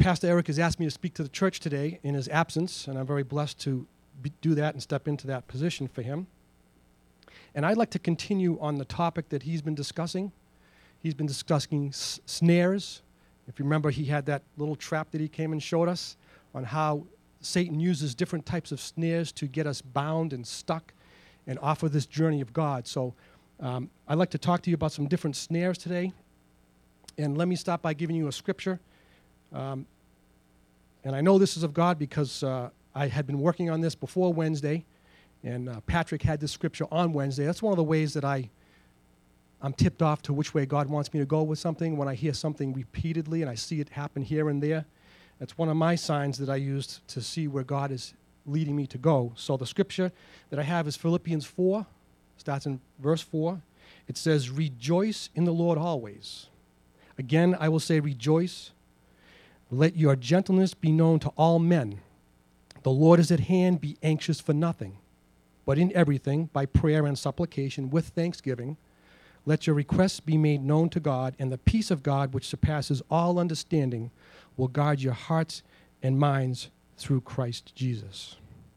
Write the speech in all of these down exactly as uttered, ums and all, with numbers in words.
Pastor Eric has asked me to speak to the church today in his absence, and I'm very blessed to be, do that and step into that position for him. And I'd like to continue on the topic that he's been discussing. He's been discussing s- snares. If you remember, he had that little trap that he came and showed us on how Satan uses different types of snares to get us bound and stuck and off of this journey of God. So um, I'd like to talk to you about some different snares today. And let me start by giving you a scripture. Um, and I know this is of God because uh, I had been working on this before Wednesday, and uh, Patrick had this scripture on Wednesday. That's one of the ways that I, I'm tipped off to which way God wants me to go with something, when I hear something repeatedly and I see it happen here and there. That's one of my signs that I used to see where God is leading me to go. So the scripture that I have is Philippians four, starts in verse four. It says, "Rejoice in the Lord always. Again, I will say rejoice. Let your gentleness be known to all men. The Lord is at hand. Be anxious for nothing, but in everything, by prayer and supplication, with thanksgiving, let your requests be made known to God, and the peace of God, which surpasses all understanding, will guard your hearts and minds through Christ Jesus."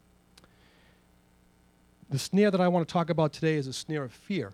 The snare that I want to talk about today is a snare of fear.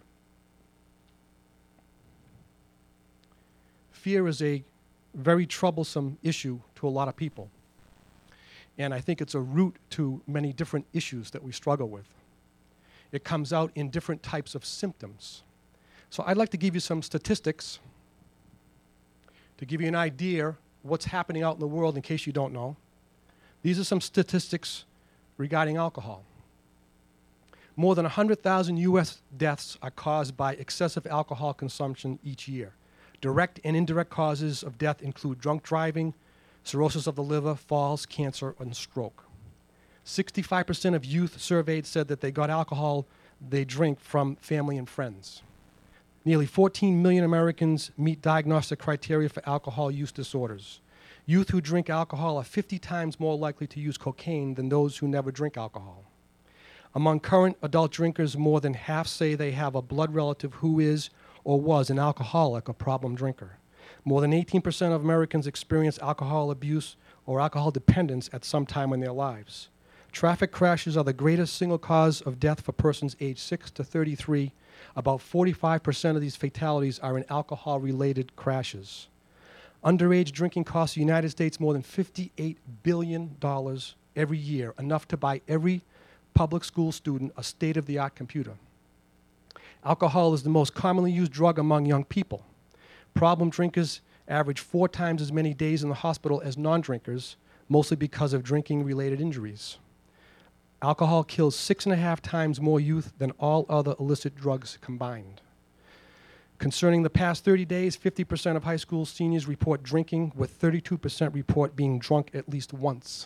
Fear is a very troublesome issue to a lot of people. And I think it's a root to many different issues that we struggle with. It comes out in different types of symptoms. So I'd like to give you some statistics to give you an idea what's happening out in the world in case you don't know. These are some statistics regarding alcohol. More than one hundred thousand U S deaths are caused by excessive alcohol consumption each year. Direct and indirect causes of death include drunk driving, cirrhosis of the liver, falls, cancer, and stroke. sixty-five percent of youth surveyed said that they got alcohol they drink from family and friends. Nearly fourteen million Americans meet diagnostic criteria for alcohol use disorders. Youth who drink alcohol are fifty times more likely to use cocaine than those who never drink alcohol. Among current adult drinkers, more than half say they have a blood relative who is or was an alcoholic or problem drinker. More than eighteen percent of Americans experience alcohol abuse or alcohol dependence at some time in their lives. Traffic crashes are the greatest single cause of death for persons aged six to thirty-three. About forty-five percent of these fatalities are in alcohol-related crashes. Underage drinking costs the United States more than fifty-eight billion dollars every year, enough to buy every public school student a state-of-the-art computer. Alcohol is the most commonly used drug among young people. Problem drinkers average four times as many days in the hospital as non-drinkers, mostly because of drinking-related injuries. Alcohol kills six and a half times more youth than all other illicit drugs combined. Concerning the past thirty days, fifty percent of high school seniors report drinking, with thirty-two percent report being drunk at least once.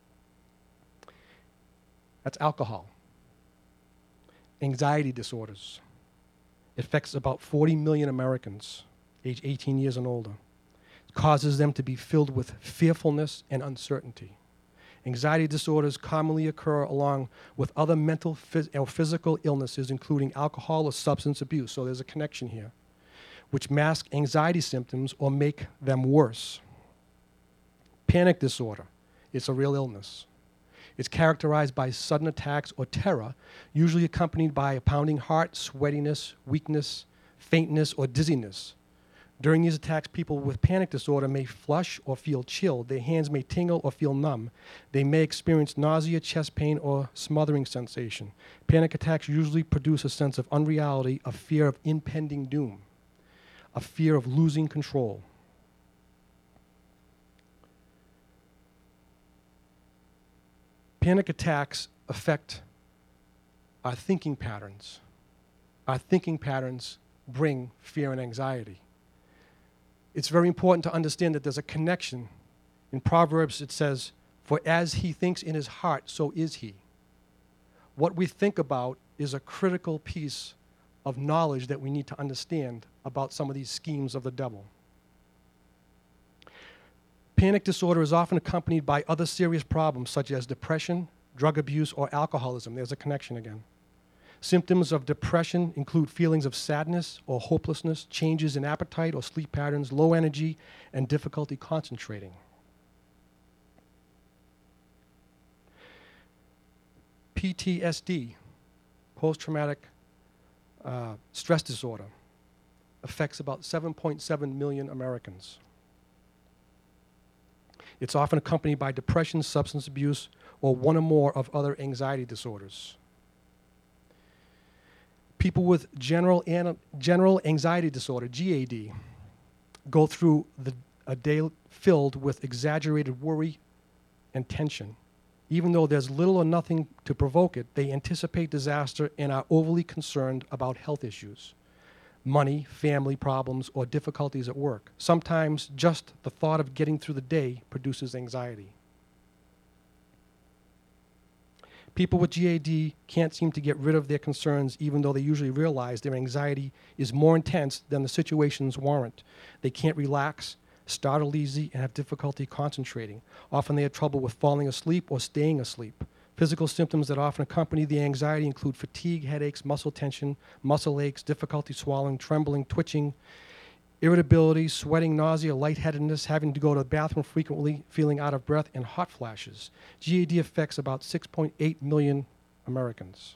That's alcohol. Anxiety disorders. It affects about forty million Americans, age eighteen years and older. It causes them to be filled with fearfulness and uncertainty. Anxiety disorders commonly occur along with other mental phys- or physical illnesses, including alcohol or substance abuse. So there's a connection here, which mask anxiety symptoms or make them worse. Panic disorder. It's a real illness. It's characterized by sudden attacks or terror, usually accompanied by a pounding heart, sweatiness, weakness, faintness, or dizziness. During these attacks, people with panic disorder may flush or feel chilled. Their hands may tingle or feel numb. They may experience nausea, chest pain, or smothering sensation. Panic attacks usually produce a sense of unreality, a fear of impending doom, a fear of losing control. Panic attacks affect our thinking patterns. Our thinking patterns bring fear and anxiety. It's very important to understand that there's a connection. In Proverbs it says, "For as he thinks in his heart, so is he." What we think about is a critical piece of knowledge that we need to understand about some of these schemes of the devil. Panic disorder is often accompanied by other serious problems such as depression, drug abuse, or alcoholism. There's a connection again. Symptoms of depression include feelings of sadness or hopelessness, changes in appetite or sleep patterns, low energy, and difficulty concentrating. P T S D, post-traumatic uh, stress disorder, affects about seven point seven million Americans. It's often accompanied by depression, substance abuse, or one or more of other anxiety disorders. People with general, an, general anxiety disorder, G A D, go through the, a day filled with exaggerated worry and tension. Even though there's little or nothing to provoke it, they anticipate disaster and are overly concerned about health issues, money, family problems, or difficulties at work. Sometimes just the thought of getting through the day produces anxiety. People with G A D can't seem to get rid of their concerns even though they usually realize their anxiety is more intense than the situations warrant. They can't relax, startle easy, and have difficulty concentrating. Often they have trouble with falling asleep or staying asleep. Physical symptoms that often accompany the anxiety include fatigue, headaches, muscle tension, muscle aches, difficulty swallowing, trembling, twitching, irritability, sweating, nausea, lightheadedness, having to go to the bathroom frequently, feeling out of breath, and hot flashes. G A D affects about six point eight million Americans.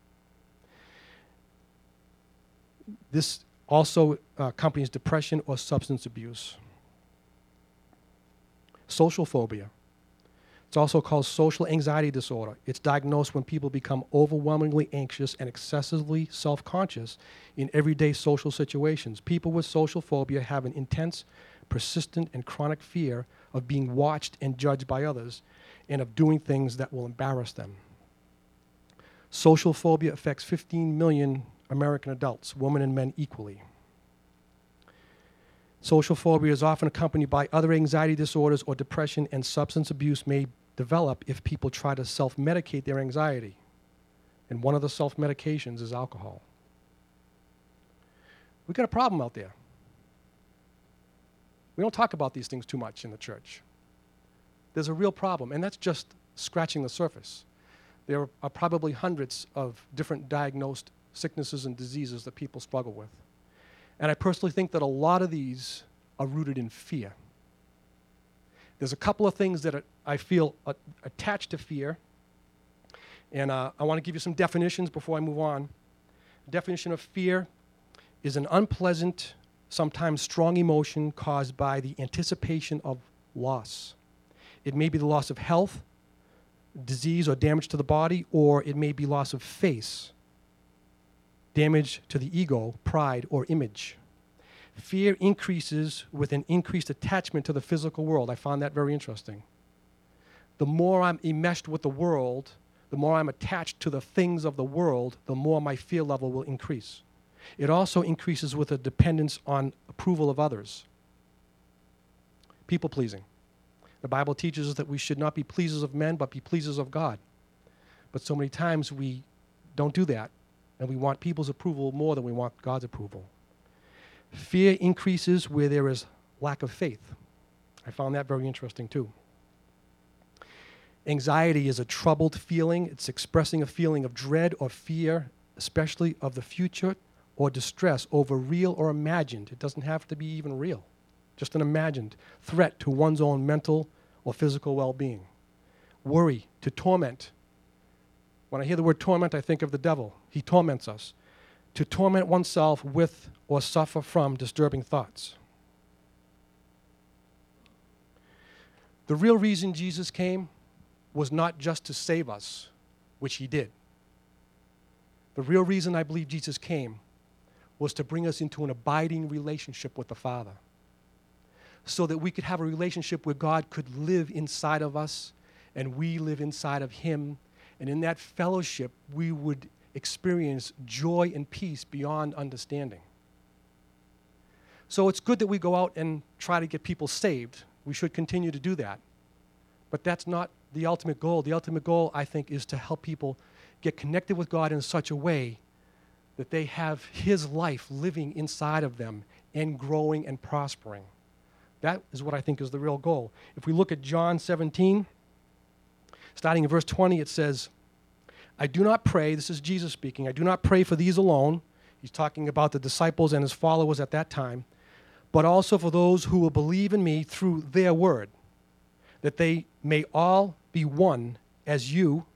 This also uh, accompanies depression or substance abuse. Social phobia. It's also called social anxiety disorder. It's diagnosed when people become overwhelmingly anxious and excessively self-conscious in everyday social situations. People with social phobia have an intense, persistent, and chronic fear of being watched and judged by others and of doing things that will embarrass them. Social phobia affects fifteen million American adults, women and men equally. Social phobia is often accompanied by other anxiety disorders or depression, and substance abuse may develop if people try to self-medicate their anxiety. And one of the self-medications is alcohol. We've got a problem out there. We don't talk about these things too much in the church. There's a real problem, and that's just scratching the surface. There are probably hundreds of different diagnosed sicknesses and diseases that people struggle with. And I personally think that a lot of these are rooted in fear. There's a couple of things that are, I feel uh, attached to fear, and uh, I want to give you some definitions before I move on. Definition of fear is an unpleasant, sometimes strong emotion caused by the anticipation of loss. It may be the loss of health, disease, or damage to the body, or it may be loss of face, damage to the ego, pride, or image. Fear increases with an increased attachment to the physical world. I found that very interesting. The more I'm enmeshed with the world, the more I'm attached to the things of the world, the more my fear level will increase. It also increases with a dependence on approval of others. People pleasing. The Bible teaches us that we should not be pleasers of men, but be pleasers of God. But so many times we don't do that, and we want people's approval more than we want God's approval. Fear increases where there is lack of faith. I found that very interesting too. Anxiety is a troubled feeling. It's expressing a feeling of dread or fear, especially of the future, or distress over real or imagined. It doesn't have to be even real. Just an imagined threat to one's own mental or physical well-being. Worry, to torment. When I hear the word torment, I think of the devil. He torments us. To torment oneself with or suffer from disturbing thoughts. The real reason Jesus came was not just to save us, which he did. The real reason I believe Jesus came was to bring us into an abiding relationship with the Father, so that we could have a relationship where God could live inside of us and we live inside of him, and in that fellowship we would experience joy and peace beyond understanding. So it's good that we go out and try to get people saved. We should continue to do that. But that's not the ultimate goal. The ultimate goal, I think, is to help people get connected with God in such a way that they have his life living inside of them and growing and prospering. That is what I think is the real goal. If we look at John seventeen, starting in verse twenty, it says, I do not pray, this is Jesus speaking, I do not pray for these alone. He's talking about the disciples and his followers at that time, but also for those who will believe in me through their word, that they may all be one as you,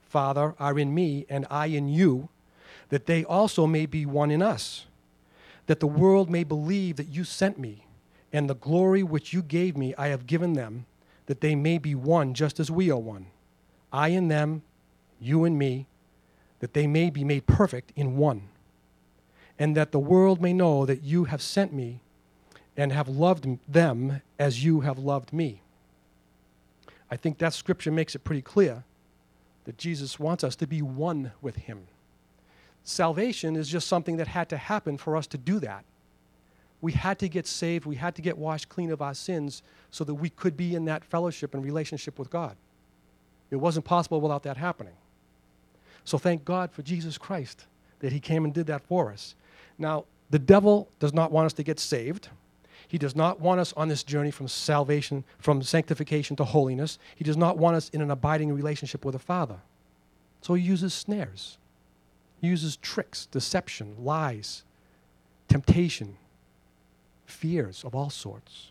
Father, are in me, and I in you, that they also may be one in us, that the world may believe that you sent me, and the glory which you gave me I have given them, that they may be one just as we are one. I in them, you in me, that they may be made perfect in one, and that the world may know that you have sent me and have loved them as you have loved me. I think that scripture makes it pretty clear that Jesus wants us to be one with him. Salvation is just something that had to happen for us to do that. We had to get saved. We had to get washed clean of our sins so that we could be in that fellowship and relationship with God. It wasn't possible without that happening. So thank God for Jesus Christ that he came and did that for us. Now, the devil does not want us to get saved. He does not want us on this journey from salvation, from sanctification to holiness. He does not want us in an abiding relationship with the Father. So he uses snares. He uses tricks, deception, lies, temptation, fears of all sorts.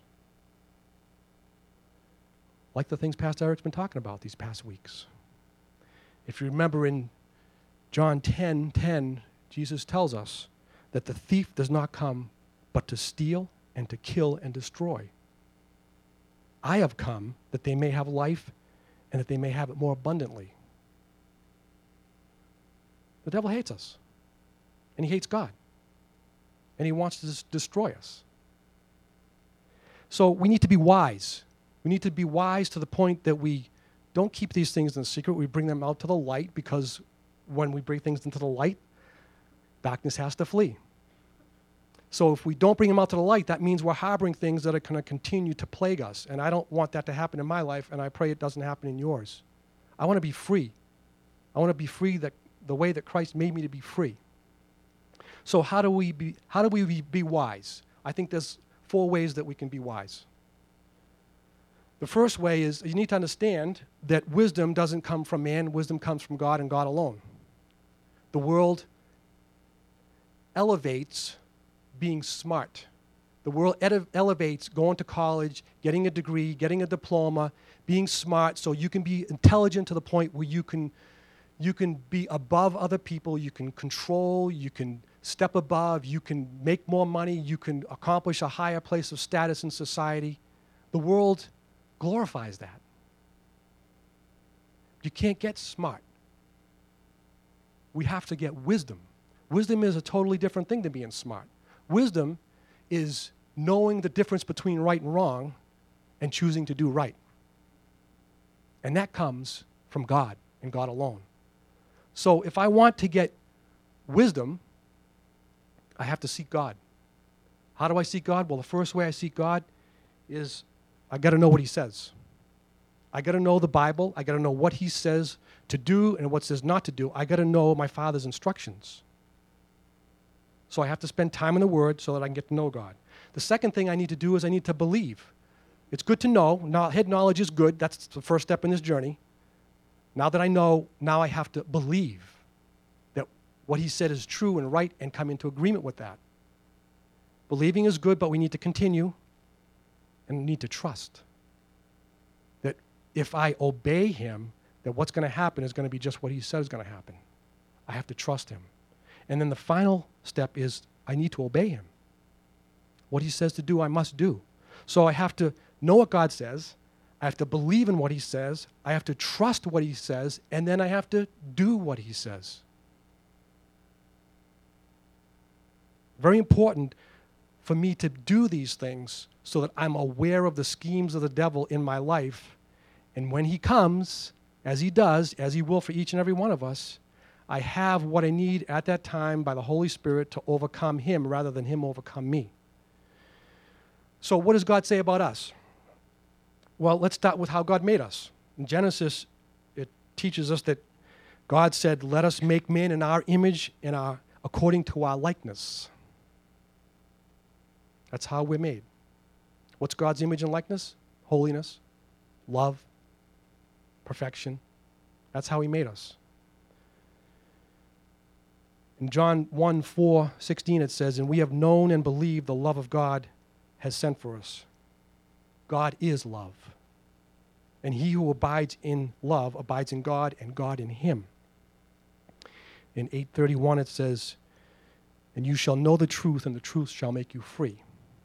Like the things Pastor Eric's been talking about these past weeks. If you remember in John ten ten, Jesus tells us that the thief does not come but to steal and to kill and destroy. I have come that they may have life and that they may have it more abundantly. The devil hates us, and he hates God, and he wants to destroy us. So we need to be wise. We need to be wise to the point that we don't keep these things in secret. We bring them out to the light, because when we bring things into the light, darkness has to flee. So if we don't bring them out to the light, that means we're harboring things that are going to continue to plague us. And I don't want that to happen in my life, and I pray it doesn't happen in yours. I want to be free. I want to be free that, the way that Christ made me to be free. So how do we be, how do we be, be wise? I think there's four ways that we can be wise. The first way is you need to understand that wisdom doesn't come from man. Wisdom comes from God and God alone. The world elevates being smart. The world ed- elevates going to college, getting a degree, getting a diploma, being smart, so you can be intelligent to the point where you can, you can be above other people, you can control, you can step above, you can make more money, you can accomplish a higher place of status in society. The world glorifies that. You can't get smart. We have to get wisdom. Wisdom is a totally different thing than being smart. Wisdom is knowing the difference between right and wrong and choosing to do right. And that comes from God and God alone. So if I want to get wisdom, I have to seek God. How do I seek God? Well, the first way I seek God is I got to know what he says. I got to know the Bible. I got to know what he says to do and what says not to do. I got to know my Father's instructions. So I have to spend time in the Word so that I can get to know God. The second thing I need to do is I need to believe. It's good to know. Now, head knowledge is good. That's the first step in this journey. Now that I know, now I have to believe that what he said is true and right and come into agreement with that. Believing is good, but we need to continue and need to trust that if I obey him, that what's going to happen is going to be just what he said is going to happen. I have to trust him. And then the final step is I need to obey him. What he says to do, I must do. So I have to know what God says. I have to believe in what he says. I have to trust what he says. And then I have to do what he says. Very important for me to do these things so that I'm aware of the schemes of the devil in my life. And when he comes, as he does, as he will for each and every one of us, I have what I need at that time by the Holy Spirit to overcome him rather than him overcome me. So what does God say about us? Well, let's start with how God made us. In Genesis, it teaches us that God said, let us make man in our image and our, according to our likeness. That's how we're made. What's God's image and likeness? Holiness, love, perfection. That's how he made us. In John one, four, sixteen, it says, and we have known and believed the love of God has sent for us. God is love. And he who abides in love abides in God, and God in him. In eight thirty-one it says, and you shall know the truth, and the truth shall make you free.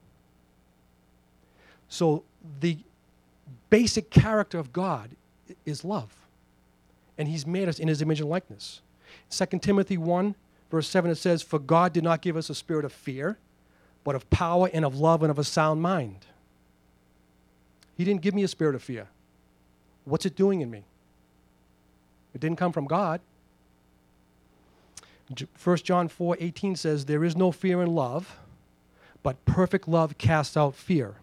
So the basic character of God is love. And he's made us in his image and likeness. Second Timothy one, verse seven, it says, for God did not give us a spirit of fear, but of power and of love and of a sound mind. He didn't give me a spirit of fear. What's it doing in me? It didn't come from God. First John four eighteen says, there is no fear in love, but perfect love casts out fear.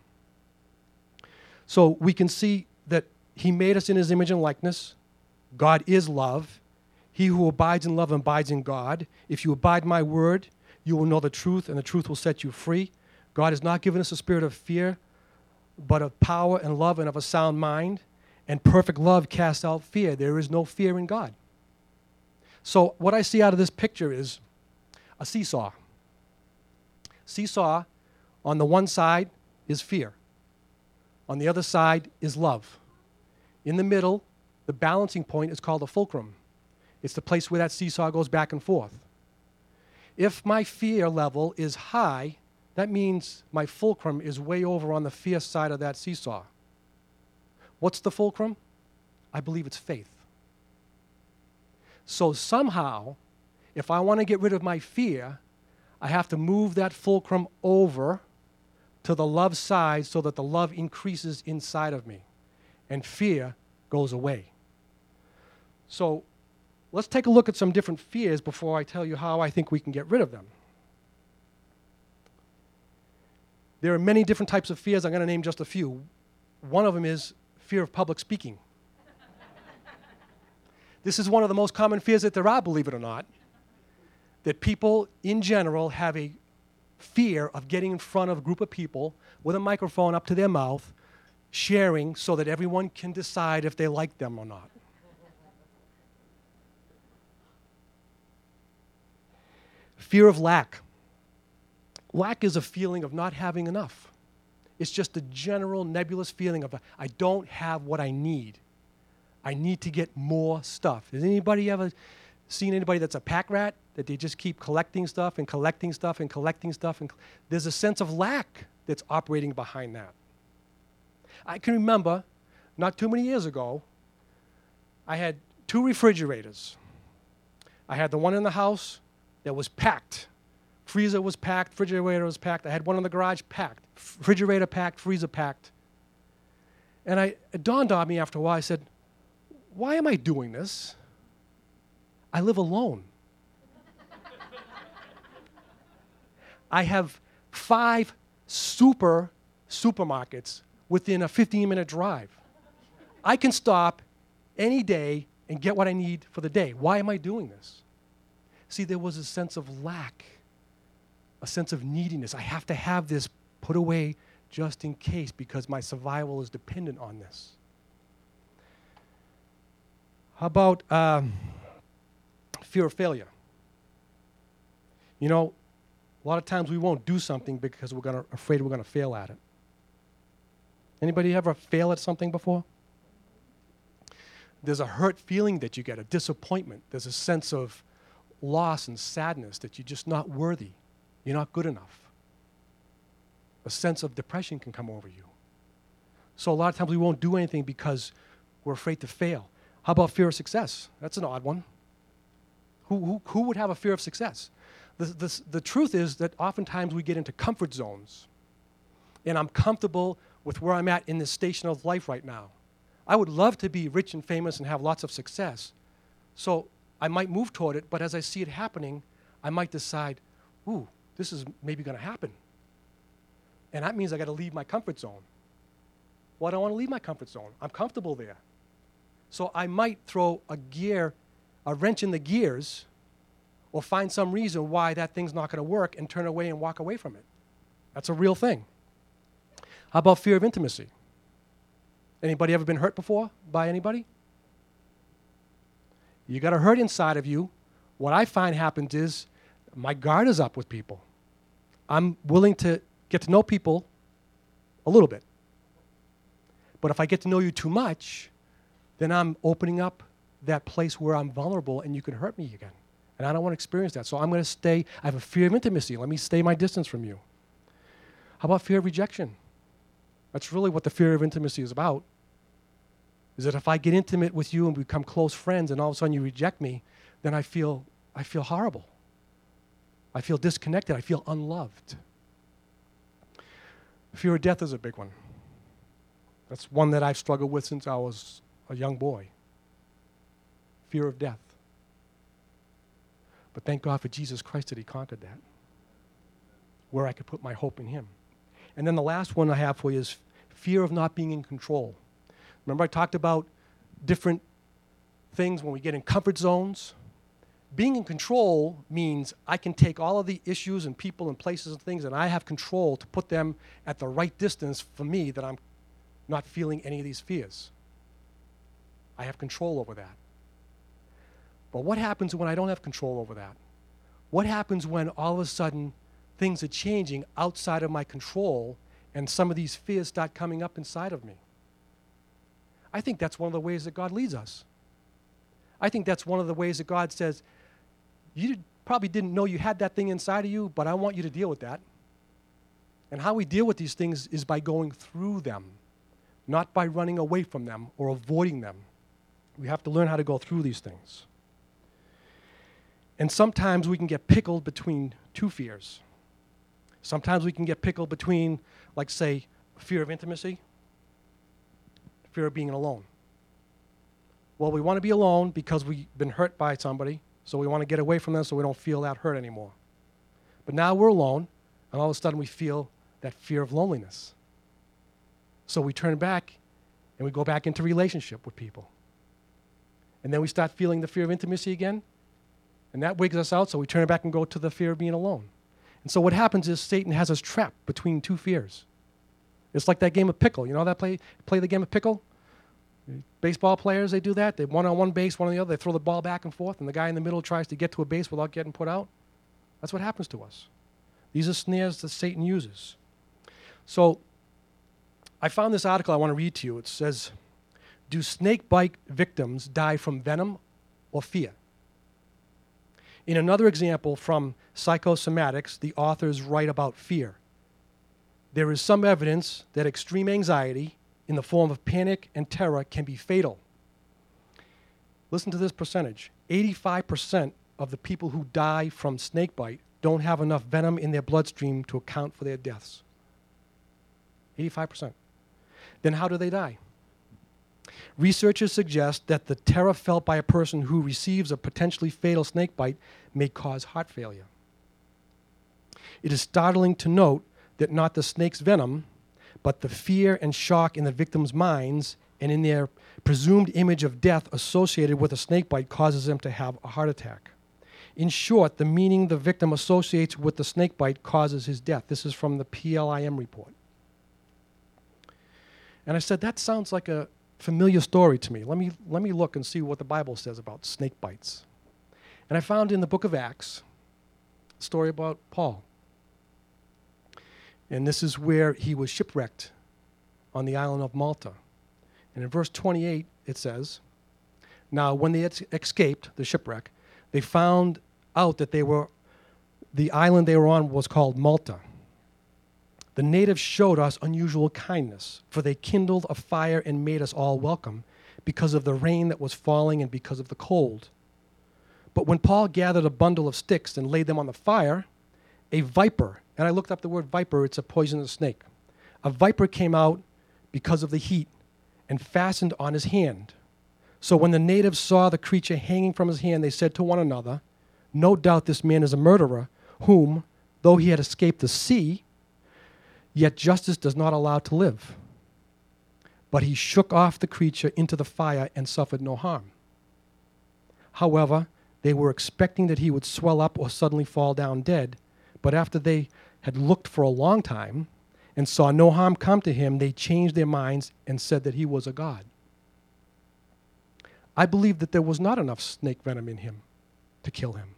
So we can see that he made us in his image and likeness. God is love. He who abides in love abides in God. If you abide my word, you will know the truth, and the truth will set you free. God has not given us a spirit of fear, but of power and love and of a sound mind. And perfect love casts out fear. There is no fear in God. So what I see out of this picture is a seesaw. Seesaw, on the one side is fear. On the other side is love. In the middle, the balancing point is called a fulcrum. It's the place where that seesaw goes back and forth. If my fear level is high, that means my fulcrum is way over on the fear side of that seesaw. What's the fulcrum? I believe it's faith. So somehow, if I want to get rid of my fear, I have to move that fulcrum over to the love side so that the love increases inside of me and fear goes away. So let's take a look at some different fears before I tell you how I think we can get rid of them. There are many different types of fears. I'm going to name just a few. One of them is fear of public speaking. This is one of the most common fears that there are, believe it or not, that people in general have a fear of getting in front of a group of people with a microphone up to their mouth, sharing so that everyone can decide if they like them or not. Fear of lack. Lack is a feeling of not having enough. It's just a general nebulous feeling of, I don't have what I need. I need to get more stuff. Has anybody ever seen anybody that's a pack rat? That they just keep collecting stuff and collecting stuff and collecting stuff? And there's a sense of lack that's operating behind that. I can remember, not too many years ago, I had two refrigerators. I had the one in the house that was packed. Freezer was packed, refrigerator was packed. I had one in the garage packed. Refrigerator packed, freezer packed. And I, it dawned on me after a while, I said, why am I doing this? I live alone. I have five super supermarkets within a fifteen minute drive. I can stop any day and get what I need for the day. Why am I doing this? See, there was a sense of lack, a sense of neediness. I have to have this put away just in case because my survival is dependent on this. How about um, fear of failure? You know, a lot of times we won't do something because we're gonna, afraid we're going to fail at it. Anybody ever fail at something before? There's a hurt feeling that you get, a disappointment. There's a sense of loss and sadness that you're just not worthy. You're not good enough. A sense of depression can come over you. So a lot of times we won't do anything because we're afraid to fail. How about fear of success? That's an odd one. Who, who, who would have a fear of success? The, the, the truth is that oftentimes we get into comfort zones. And I'm comfortable with where I'm at in this station of life right now. I would love to be rich and famous and have lots of success. So I might move toward it, but as I see it happening, I might decide, ooh, this is maybe going to happen. And that means I got to leave my comfort zone. Well, I don't want to leave my comfort zone. I'm comfortable there. So I might throw a gear, a wrench in the gears, or find some reason why that thing's not going to work and turn away and walk away from it. That's a real thing. How about fear of intimacy? Anybody ever been hurt before by anybody? You got a hurt inside of you. What I find happens is my guard is up with people. I'm willing to get to know people a little bit. But if I get to know you too much, then I'm opening up that place where I'm vulnerable and you can hurt me again. And I don't want to experience that. So I'm going to stay. I have a fear of intimacy. Let me stay my distance from you. How about fear of rejection? That's really what the fear of intimacy is about. Is that if I get intimate with you and become close friends and all of a sudden you reject me, then I feel, I feel horrible. I feel disconnected. I feel unloved. Fear of death is a big one. That's one that I've struggled with since I was a young boy. Fear of death. But thank God for Jesus Christ that he conquered that, where I could put my hope in him. And then the last one I have for you is fear of not being in control. Remember I talked about different things when we get in comfort zones? Being in control means I can take all of the issues and people and places and things and I have control to put them at the right distance for me that I'm not feeling any of these fears. I have control over that. But what happens when I don't have control over that? What happens when all of a sudden things are changing outside of my control and some of these fears start coming up inside of me? I think that's one of the ways that God leads us. I think that's one of the ways that God says, you probably didn't know you had that thing inside of you, but I want you to deal with that. And how we deal with these things is by going through them, not by running away from them or avoiding them. We have to learn how to go through these things. And sometimes we can get pickled between two fears. Sometimes we can get pickled between, like, say, fear of intimacy, fear of being alone. Well, we want to be alone because we've been hurt by somebody, so we want to get away from them so we don't feel that hurt anymore. But now we're alone, and all of a sudden we feel that fear of loneliness. So we turn back, and we go back into relationship with people. And then we start feeling the fear of intimacy again, and that wigs us out, so we turn back and go to the fear of being alone. And so what happens is Satan has us trapped between two fears. It's like that game of pickle. You know that play play the game of pickle? Baseball players, they do that. They one on one base, one on the other. They throw the ball back and forth, and the guy in the middle tries to get to a base without getting put out. That's what happens to us. These are snares that Satan uses. So I found this article I want to read to you. It says, do snake bite victims die from venom or fear? In another example from Psychosomatics, the authors write about fear. There is some evidence that extreme anxiety in the form of panic and terror can be fatal. Listen to this percentage. eighty-five percent of the people who die from snake bite don't have enough venom in their bloodstream to account for their deaths. eighty-five percent. Then how do they die? Researchers suggest that the terror felt by a person who receives a potentially fatal snake bite may cause heart failure. It is startling to note that not the snake's venom, but the fear and shock in the victim's minds and in their presumed image of death associated with a snake bite causes them to have a heart attack. In short, the meaning the victim associates with the snake bite causes his death. This is from the P L I M report. And I said, that sounds like a familiar story to me. Let me, let me look and see what the Bible says about snake bites. And I found in the book of Acts a story about Paul. And this is where he was shipwrecked on the island of Malta. And in verse twenty-eight, it says, now when they had escaped the shipwreck, they found out that they were, the island they were on was called Malta. The natives showed us unusual kindness, for they kindled a fire and made us all welcome because of the rain that was falling and because of the cold. But when Paul gathered a bundle of sticks and laid them on the fire, a viper, and I looked up the word viper, it's a poisonous snake. A viper came out because of the heat and fastened on his hand. So when the natives saw the creature hanging from his hand, they said to one another, no doubt this man is a murderer, whom, though he had escaped the sea, yet justice does not allow to live. But he shook off the creature into the fire and suffered no harm. However, they were expecting that he would swell up or suddenly fall down dead, but after they had looked for a long time and saw no harm come to him, they changed their minds and said that he was a god. I believe that there was not enough snake venom in him to kill him.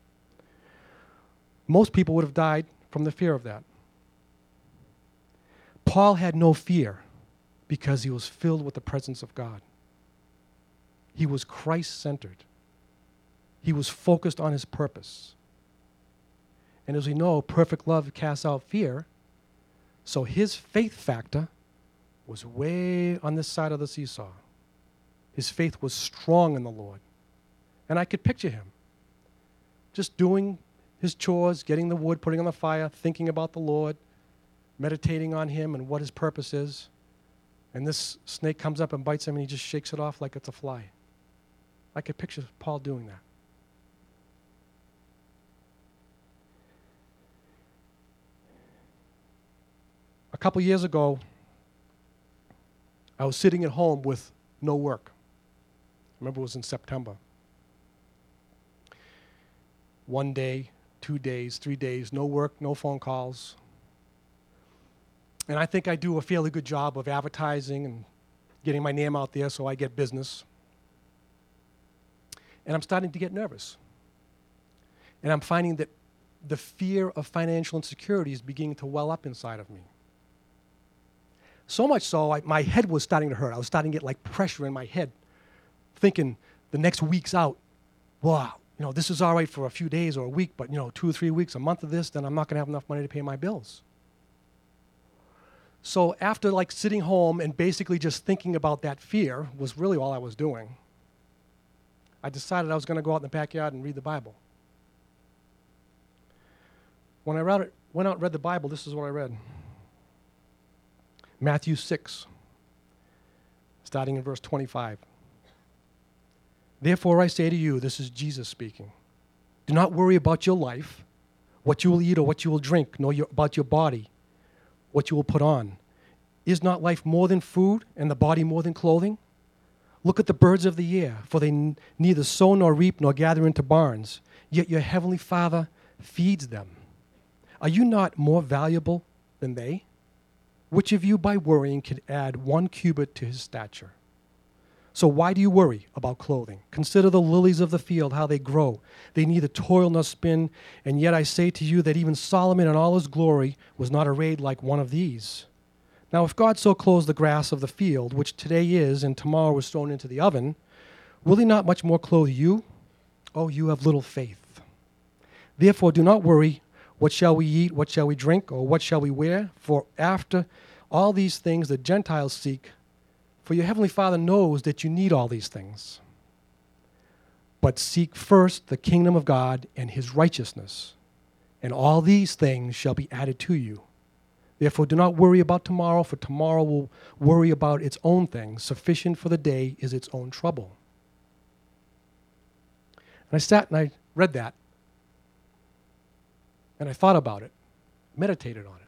Most people would have died from the fear of that. Paul had no fear because he was filled with the presence of God. He was Christ-centered. He was focused on his purpose. And as we know, perfect love casts out fear. So his faith factor was way on this side of the seesaw. His faith was strong in the Lord. And I could picture him just doing his chores, getting the wood, putting on the fire, thinking about the Lord, meditating on him and what his purpose is. And this snake comes up and bites him and he just shakes it off like it's a fly. I could picture Paul doing that. A couple years ago, I was sitting at home with no work. I remember it was in September. One day, two days, three days, no work, no phone calls. And I think I do a fairly good job of advertising and getting my name out there so I get business. And I'm starting to get nervous. And I'm finding that the fear of financial insecurity is beginning to well up inside of me. So much so, I, my head was starting to hurt. I was starting to get like pressure in my head, thinking the next week's out, wow, you know, this is all right for a few days or a week, but, you know, two or three weeks, a month of this, then I'm not going to have enough money to pay my bills. So after like sitting home and basically just thinking about that fear was really all I was doing, I decided I was going to go out in the backyard and read the Bible. When I read it, went out and read the Bible, this is what I read. Matthew six, starting in verse twenty-five. Therefore I say to you, this is Jesus speaking, do not worry about your life, what you will eat or what you will drink, nor your, about your body, what you will put on. Is not life more than food, and the body more than clothing? Look at the birds of the air, for they n- neither sow nor reap nor gather into barns, yet your heavenly Father feeds them. Are you not more valuable than they? Which of you by worrying can add one cubit to his stature? So why do you worry about clothing? Consider the lilies of the field, how they grow. They neither toil nor spin, and yet I say to you that even Solomon in all his glory was not arrayed like one of these. Now if God so clothes the grass of the field, which today is and tomorrow is thrown into the oven, will he not much more clothe you? Oh, you have little faith. Therefore do not worry, what shall we eat, what shall we drink, or what shall we wear? For after all these things the Gentiles seek, for your heavenly Father knows that you need all these things. But seek first the kingdom of God and his righteousness, and all these things shall be added to you. Therefore do not worry about tomorrow, for tomorrow will worry about its own things. Sufficient for the day is its own trouble. And I sat and I read that, and I thought about it, meditated on it.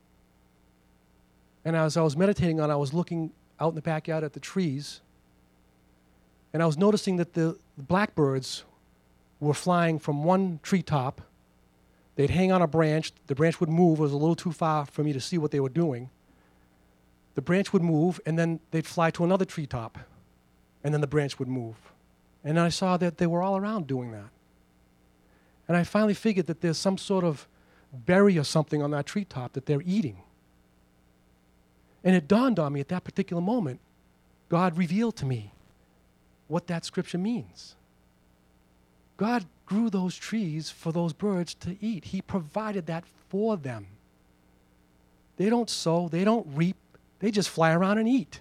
And as I was meditating on it, I was looking out in the backyard at the trees, and I was noticing that the blackbirds were flying from one treetop. They'd hang on a branch. The branch would move. It was a little too far for me to see what they were doing. The branch would move, and then they'd fly to another treetop, and then the branch would move. And I saw that they were all around doing that. And I finally figured that there's some sort of berry or something on that treetop that they're eating. And it dawned on me at that particular moment, God revealed to me what that scripture means. God grew those trees for those birds to eat. He provided that for them. They don't sow, they don't reap, they just fly around and eat.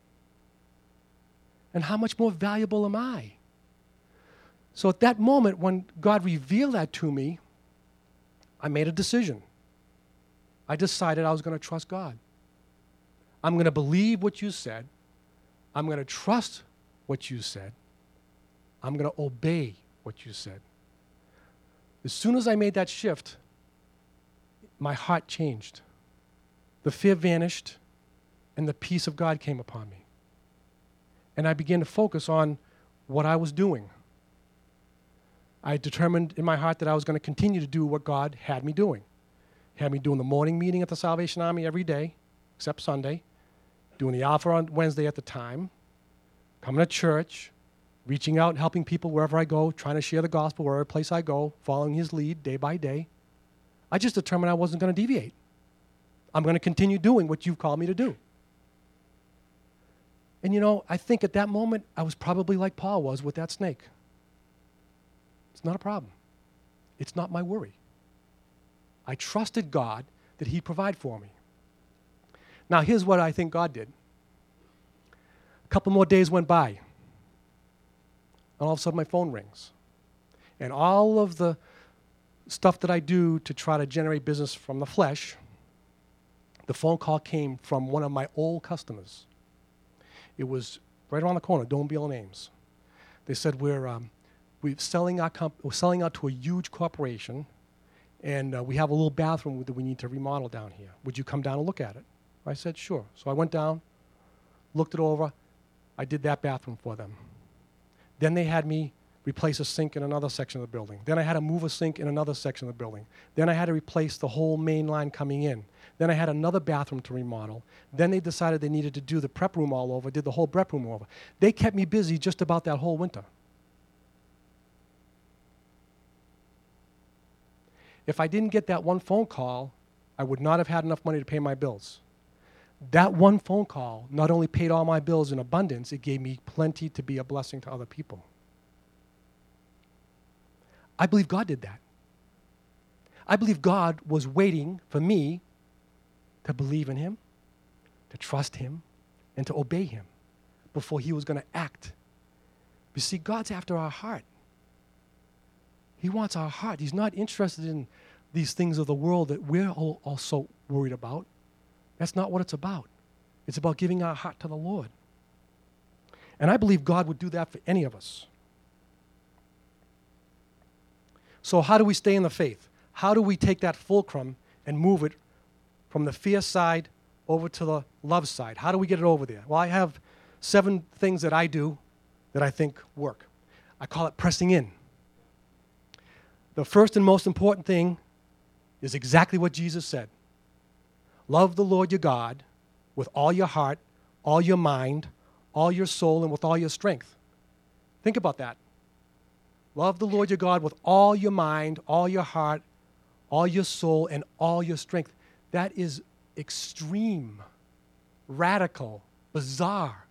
And how much more valuable am I? So at that moment, when God revealed that to me, I made a decision. I decided I was going to trust God. I'm going to believe what you said. I'm going to trust what you said. I'm going to obey what you said. As soon as I made that shift, my heart changed. The fear vanished, and the peace of God came upon me. And I began to focus on what I was doing. I determined in my heart that I was going to continue to do what God had me doing. He had me doing the morning meeting at the Salvation Army every day, except Sunday, doing the Alpha on Wednesday at the time, coming to church, reaching out and helping people wherever I go, trying to share the gospel wherever place I go, following his lead day by day. I just determined I wasn't going to deviate. I'm going to continue doing what you've called me to do. And you know, I think at that moment, I was probably like Paul was with that snake. It's not a problem. It's not my worry. I trusted God that he'd provide for me. Now, here's what I think God did. A couple more days went by, and all of a sudden my phone rings. And all of the stuff that I do to try to generate business from the flesh, the phone call came from one of my old customers. It was right around the corner, don't be all names. They said, we're, um, we're, selling our comp- we're selling out to a huge corporation, and uh, we have a little bathroom that we need to remodel down here. Would you come down and look at it? I said, sure. So I went down, looked it over. I did that bathroom for them. Then they had me replace a sink in another section of the building. Then I had to move a sink in another section of the building. Then I had to replace the whole main line coming in. Then I had another bathroom to remodel. Then they decided they needed to do the prep room all over, did the whole prep room over. They kept me busy just about that whole winter. If I didn't get that one phone call, I would not have had enough money to pay my bills. That one phone call not only paid all my bills in abundance, it gave me plenty to be a blessing to other people. I believe God did that. I believe God was waiting for me to believe in him, to trust him, and to obey him before he was going to act. You see, God's after our heart. He wants our heart. He's not interested in these things of the world that we're all also worried about. That's not what it's about. It's about giving our heart to the Lord. And I believe God would do that for any of us. So how do we stay in the faith? How do we take that fulcrum and move it from the fear side over to the love side? How do we get it over there? Well, I have seven things that I do that I think work. I call it pressing in. The first and most important thing is exactly what Jesus said. Love the Lord your God with all your heart, all your mind, all your soul, and with all your strength. Think about that. Love the Lord your God with all your mind, all your heart, all your soul, and all your strength. That is extreme, radical, bizarre.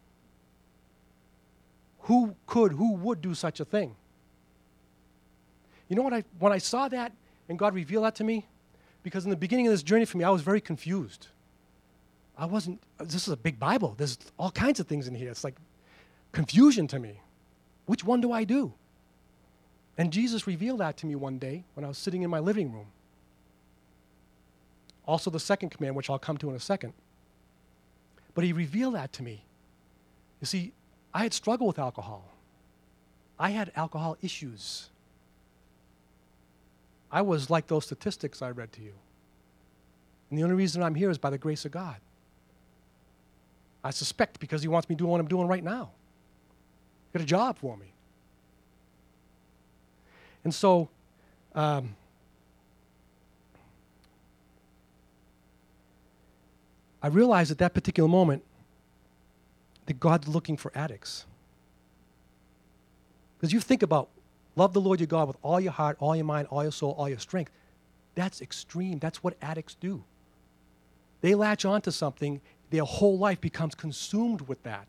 Who could, who would do such a thing? You know what? I, when I saw that and God revealed that to me, because in the beginning of this journey for me, I was very confused. I wasn't, this is a big Bible. There's all kinds of things in here. It's like confusion to me. Which one do I do? And Jesus revealed that to me one day when I was sitting in my living room. Also the second command, which I'll come to in a second. But he revealed that to me. You see, I had struggled with alcohol. I had alcohol issues. I was like those statistics I read to you. And the only reason I'm here is by the grace of God. I suspect because he wants me doing what I'm doing right now. Got a job for me. And so, um, I realized at that particular moment that God's looking for addicts. Because you think about love the Lord your God with all your heart, all your mind, all your soul, all your strength. That's extreme. That's what addicts do. They latch onto something, their whole life becomes consumed with that.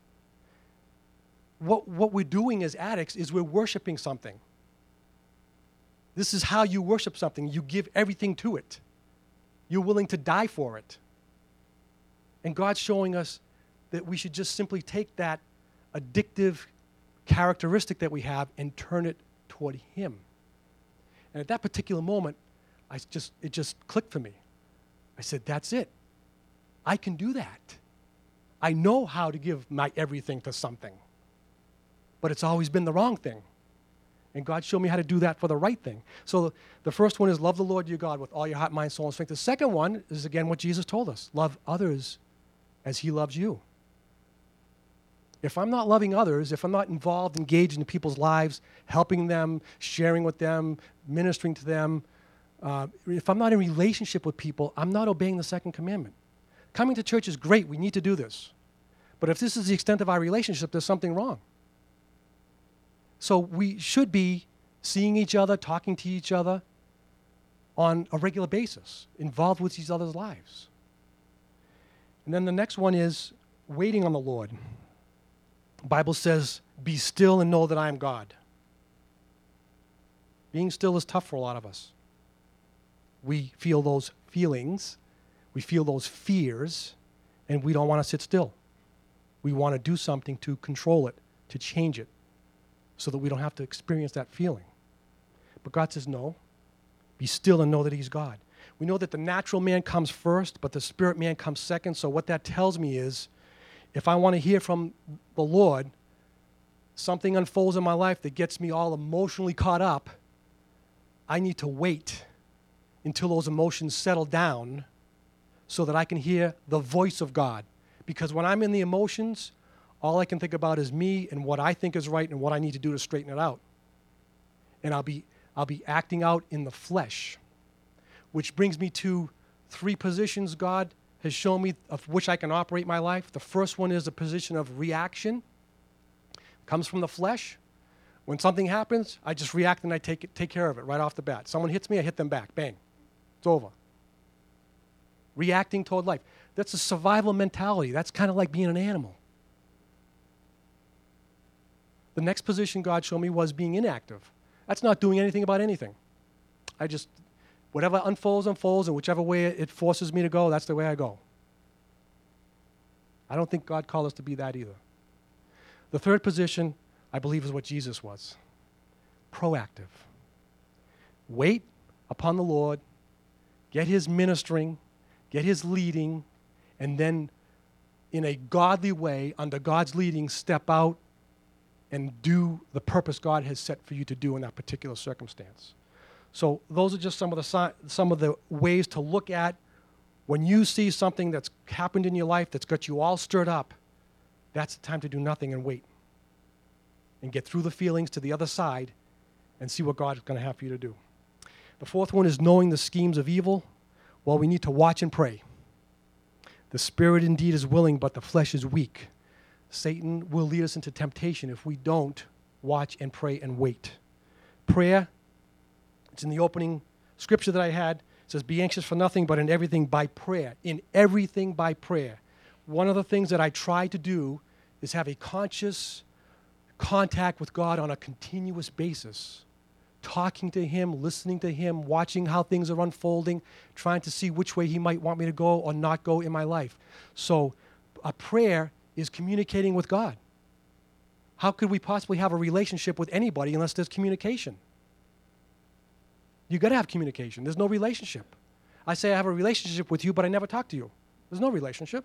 What, what we're doing as addicts is we're worshiping something. This is how you worship something. You give everything to it. You're willing to die for it. And God's showing us that we should just simply take that addictive characteristic that we have and turn it toward him. And at that particular moment, I just it just clicked for me. I said, that's it. I can do that. I know how to give my everything to something. But it's always been the wrong thing. And God showed me how to do that for the right thing. So the first one is love the Lord your God with all your heart, mind, soul, and strength. The second one is, again, what Jesus told us. Love others as he loves you. If I'm not loving others, if I'm not involved, engaged in people's lives, helping them, sharing with them, ministering to them, uh, if I'm not in relationship with people, I'm not obeying the second commandment. Coming to church is great. We need to do this. But if this is the extent of our relationship, there's something wrong. So we should be seeing each other, talking to each other on a regular basis, involved with each other's lives. And then the next one is waiting on the Lord. Bible says, be still and know that I am God. Being still is tough for a lot of us. We feel those feelings, we feel those fears, and we don't want to sit still. We want to do something to control it, to change it, so that we don't have to experience that feeling. But God says, no, be still and know that he's God. We know that the natural man comes first, but the spirit man comes second. So what that tells me is, if I want to hear from the Lord, something unfolds in my life that gets me all emotionally caught up, I need to wait until those emotions settle down so that I can hear the voice of God. Because when I'm in the emotions, all I can think about is me and what I think is right and what I need to do to straighten it out. And I'll be, I'll be acting out in the flesh, which brings me to three positions God has shown me of which I can operate my life. The first one is a position of reaction. It comes from the flesh. When something happens, I just react and I take it, take care of it right off the bat. Someone hits me, I hit them back. Bang. It's over. Reacting toward life. That's a survival mentality. That's kind of like being an animal. The next position God showed me was being inactive. That's not doing anything about anything. I just, whatever unfolds, unfolds, and whichever way it forces me to go, that's the way I go. I don't think God called us to be that either. The third position, I believe, is what Jesus was. Proactive. Wait upon the Lord, get his ministering, get his leading, and then in a godly way, under God's leading, step out and do the purpose God has set for you to do in that particular circumstance. So those are just some of the si- some of the ways to look at when you see something that's happened in your life that's got you all stirred up. That's the time to do nothing and wait and get through the feelings to the other side and see what God is going to have for you to do. The fourth one is knowing the schemes of evil. Well, we need to watch and pray. The spirit indeed is willing, but the flesh is weak. Satan will lead us into temptation if we don't watch and pray and wait. Prayer, it's in the opening scripture that I had. It says, be anxious for nothing, but in everything by prayer. In everything by prayer. One of the things that I try to do is have a conscious contact with God on a continuous basis. Talking to him, listening to him, watching how things are unfolding, trying to see which way he might want me to go or not go in my life. So a prayer is communicating with God. How could we possibly have a relationship with anybody unless there's communication? You got to have communication. There's no relationship. I say I have a relationship with you, but I never talk to you. There's no relationship.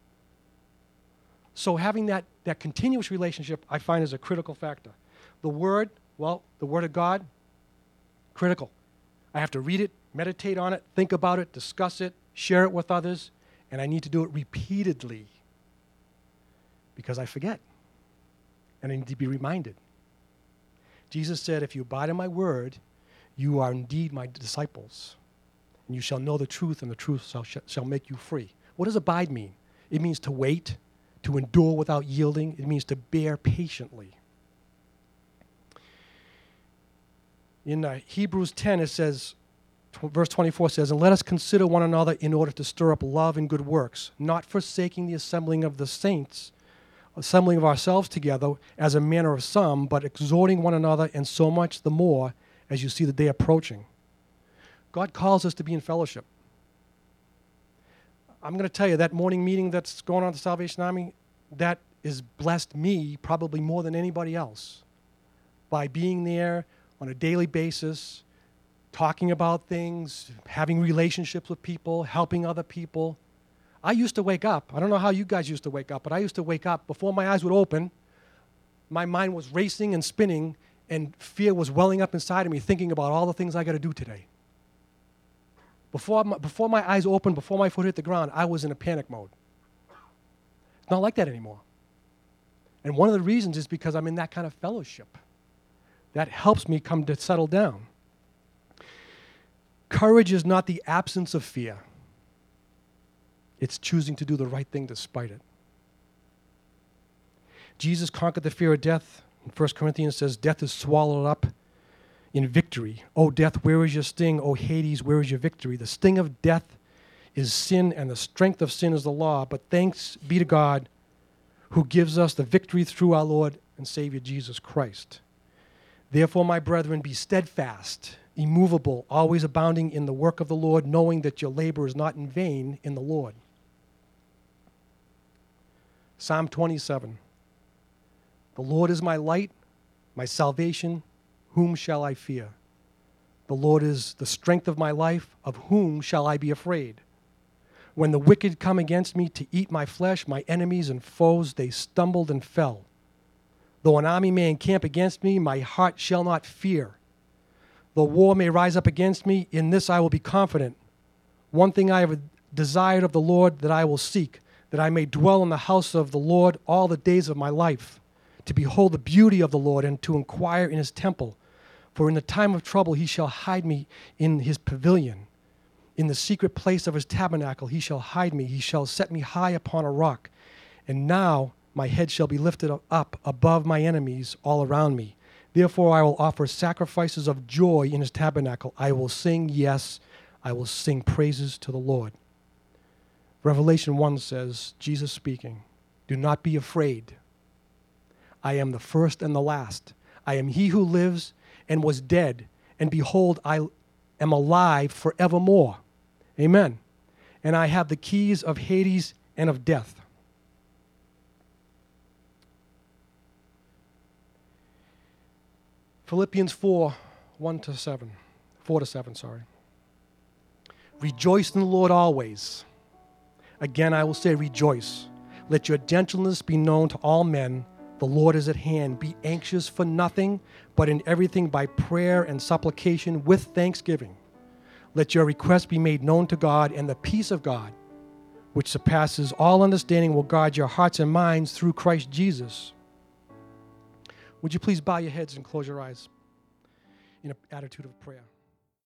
So having that, that continuous relationship, I find, is a critical factor. The Word, well, the Word of God, critical. I have to read it, meditate on it, think about it, discuss it, share it with others, and I need to do it repeatedly because I forget, and I need to be reminded. Jesus said, if you abide in my word, you are indeed my disciples, and you shall know the truth, and the truth shall, shall make you free. What does abide mean? It means to wait, to endure without yielding. It means to bear patiently. In uh, Hebrews ten, it says, tw- verse twenty-four says, and let us consider one another in order to stir up love and good works, not forsaking the assembling of the saints, assembling of ourselves together as a manner of some, but exhorting one another, and so much the more as you see the day approaching. God calls us to be in fellowship. I'm going to tell you, that morning meeting that's going on at the Salvation Army, that has blessed me probably more than anybody else by being there on a daily basis, talking about things, having relationships with people, helping other people. I used to wake up. I don't know how you guys used to wake up, but I used to wake up. Before my eyes would open, my mind was racing and spinning, and fear was welling up inside of me, thinking about all the things I got to do today. Before my, before my eyes opened, before my foot hit the ground, I was in a panic mode. It's not like that anymore. And one of the reasons is because I'm in that kind of fellowship. That helps me come to settle down. Courage is not the absence of fear. It's choosing to do the right thing despite it. Jesus conquered the fear of death. In First Corinthians says, death is swallowed up in victory. O death, where is your sting? O Hades, where is your victory? The sting of death is sin, and the strength of sin is the law. But thanks be to God, who gives us the victory through our Lord and Savior Jesus Christ. Therefore, my brethren, be steadfast, immovable, always abounding in the work of the Lord, knowing that your labor is not in vain in the Lord. Psalm twenty-seven. The Lord is my light, my salvation. Whom shall I fear? The Lord is the strength of my life. Of whom shall I be afraid? When the wicked come against me to eat my flesh, my enemies and foes, they stumbled and fell. Though an army may encamp against me, my heart shall not fear. Though war may rise up against me, in this I will be confident. One thing I have desired of the Lord that I will seek, that I may dwell in the house of the Lord all the days of my life, to behold the beauty of the Lord and to inquire in his temple. For in the time of trouble he shall hide me in his pavilion. In the secret place of his tabernacle he shall hide me. He shall set me high upon a rock. And now my head shall be lifted up above my enemies all around me. Therefore I will offer sacrifices of joy in his tabernacle. I will sing, yes, I will sing praises to the Lord. Revelation one says, Jesus speaking, do not be afraid. I am the first and the last. I am he who lives and was dead, and behold, I am alive forevermore. Amen. And I have the keys of Hades and of death. Philippians four, one to seven. four to seven, sorry. Rejoice in the Lord always. Again, I will say rejoice. Let your gentleness be known to all men. The Lord is at hand. Be anxious for nothing, but in everything by prayer and supplication with thanksgiving. Let your requests be made known to God, and the peace of God, which surpasses all understanding, will guard your hearts and minds through Christ Jesus. Would you please bow your heads and close your eyes in an attitude of prayer?